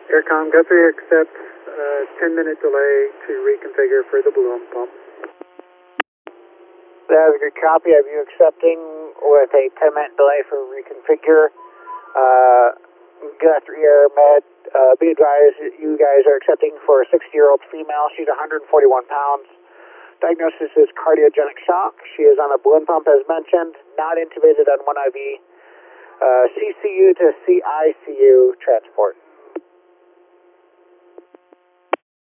Aircom Guthrie accepts 10-minute delay to reconfigure for the balloon pump. That is a good copy of you accepting with a 10-minute delay for reconfigure. Guthrie Air Med, be advised that you guys are accepting for a 60-year-old female. She's 141 pounds. Diagnosis is cardiogenic shock. She is on a balloon pump as mentioned, not intubated on 1 IV. CCU to CICU transport.